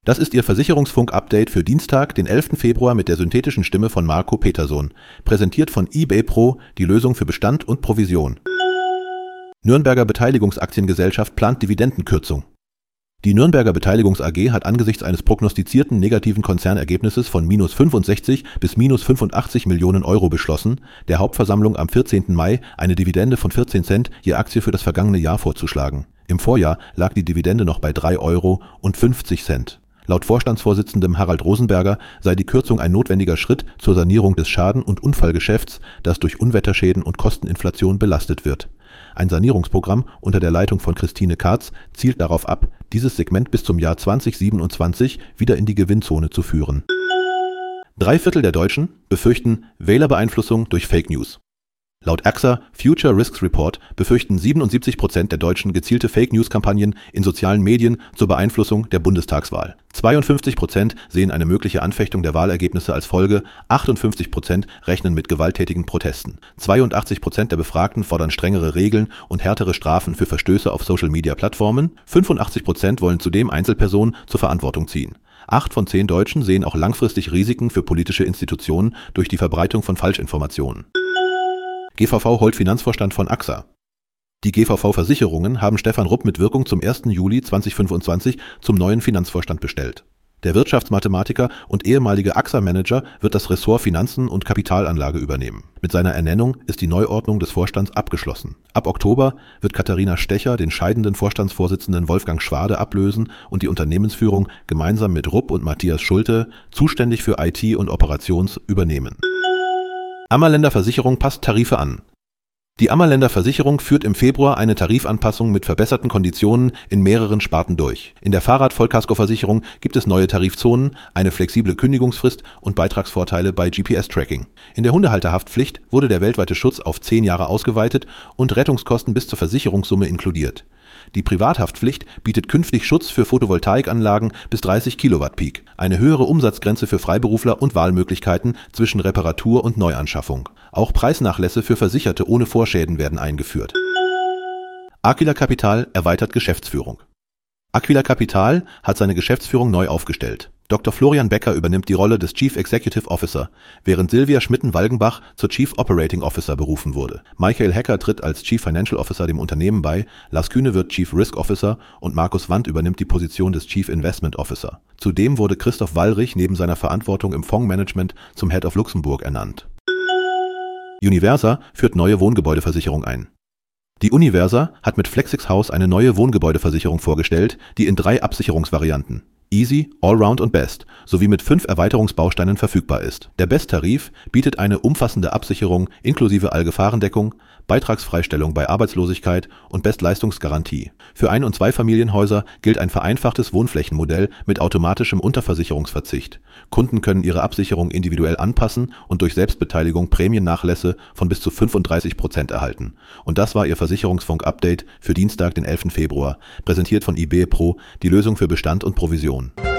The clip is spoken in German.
Das ist Ihr Versicherungsfunk-Update für Dienstag, den 11. Februar mit der synthetischen Stimme von Marco Petersohn. Präsentiert von eBay Pro, die Lösung für Bestand und Provision. Nürnberger Beteiligungsaktiengesellschaft plant Dividendenkürzung. Die Nürnberger Beteiligungs AG hat angesichts eines prognostizierten negativen Konzernergebnisses von minus 65 bis minus 85 Millionen Euro beschlossen, der Hauptversammlung am 14. Mai eine Dividende von 14 Cent je Aktie für das vergangene Jahr vorzuschlagen. Im Vorjahr lag die Dividende noch bei 3,50 Euro. Laut Vorstandsvorsitzendem Harald Rosenberger sei die Kürzung ein notwendiger Schritt zur Sanierung des Schaden- und Unfallgeschäfts, das durch Unwetterschäden und Kosteninflation belastet wird. Ein Sanierungsprogramm unter der Leitung von Christine Karz zielt darauf ab, dieses Segment bis zum Jahr 2027 wieder in die Gewinnzone zu führen. 3/4 der Deutschen befürchten Wählerbeeinflussung durch Fake News. Laut AXA Future Risks Report befürchten 77% der Deutschen gezielte Fake-News-Kampagnen in sozialen Medien zur Beeinflussung der Bundestagswahl. 52% sehen eine mögliche Anfechtung der Wahlergebnisse als Folge, 58% rechnen mit gewalttätigen Protesten. 82% der Befragten fordern strengere Regeln und härtere Strafen für Verstöße auf Social-Media-Plattformen. 85% wollen zudem Einzelpersonen zur Verantwortung ziehen. 8 von 10 Deutschen sehen auch langfristig Risiken für politische Institutionen durch die Verbreitung von Falschinformationen. GVV holt Finanzvorstand von AXA. Die GVV-Versicherungen haben Stefan Rupp mit Wirkung zum 1. Juli 2025 zum neuen Finanzvorstand bestellt. Der Wirtschaftsmathematiker und ehemalige AXA-Manager wird das Ressort Finanzen und Kapitalanlage übernehmen. Mit seiner Ernennung ist die Neuordnung des Vorstands abgeschlossen. Ab Oktober wird Katharina Stecher den scheidenden Vorstandsvorsitzenden Wolfgang Schwade ablösen und die Unternehmensführung gemeinsam mit Rupp und Matthias Schulte, zuständig für IT und Operations, übernehmen. Ammerländer Versicherung passt Tarife an. Die Ammerländer Versicherung führt im Februar eine Tarifanpassung mit verbesserten Konditionen in mehreren Sparten durch. In der Fahrrad-Vollkaskoversicherung gibt es neue Tarifzonen, eine flexible Kündigungsfrist und Beitragsvorteile bei GPS-Tracking. In der Hundehalterhaftpflicht wurde der weltweite Schutz auf 10 Jahre ausgeweitet und Rettungskosten bis zur Versicherungssumme inkludiert. Die Privathaftpflicht bietet künftig Schutz für Photovoltaikanlagen bis 30 Kilowatt Peak, eine höhere Umsatzgrenze für Freiberufler und Wahlmöglichkeiten zwischen Reparatur und Neuanschaffung. Auch Preisnachlässe für Versicherte ohne Vorschäden werden eingeführt. Aquila Capital erweitert Geschäftsführung. Aquila Capital hat seine Geschäftsführung neu aufgestellt. Dr. Florian Becker übernimmt die Rolle des Chief Executive Officer, während Silvia Schmitten-Walgenbach zur Chief Operating Officer berufen wurde. Michael Hecker tritt als Chief Financial Officer dem Unternehmen bei, Lars Kühne wird Chief Risk Officer und Markus Wandt übernimmt die Position des Chief Investment Officer. Zudem wurde Christoph Wallrich neben seiner Verantwortung im Fondsmanagement zum Head of Luxemburg ernannt. Universa führt neue Wohngebäudeversicherung ein. Die Universa hat mit Flexix Haus eine neue Wohngebäudeversicherung vorgestellt, die in 3 Absicherungsvarianten Easy, Allround und Best sowie mit 5 Erweiterungsbausteinen verfügbar ist. Der Best-Tarif bietet eine umfassende Absicherung inklusive Allgefahrendeckung, Beitragsfreistellung bei Arbeitslosigkeit und Bestleistungsgarantie. Für Ein- und Zweifamilienhäuser gilt ein vereinfachtes Wohnflächenmodell mit automatischem Unterversicherungsverzicht. Kunden können ihre Absicherung individuell anpassen und durch Selbstbeteiligung Prämiennachlässe von bis zu 35% erhalten. Und das war Ihr Versicherungsfunk-Update für Dienstag, den 11. Februar, präsentiert von eBay Pro, die Lösung für Bestand und Provision.